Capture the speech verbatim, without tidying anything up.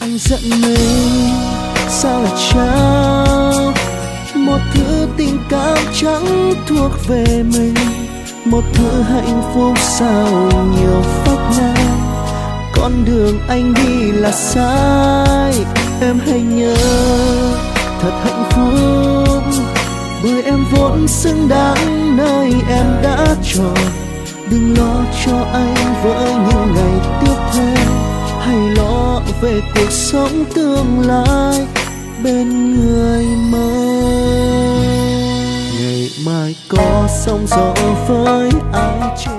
anh giận mình sao lại trao một thứ tình cảm chẳng thuộc về mình, một thứ hạnh phúc sao nhiều phép ngang. Con đường anh đi là sai, em hãy nhớ thật hạnh phúc, bởi em vốn xứng đáng nơi em đã chọn. Đừng lo cho anh với những ngày tiếp theo, hãy lo về cuộc sống tương lai bên người mới. Ngày mai có sóng gió với ai trên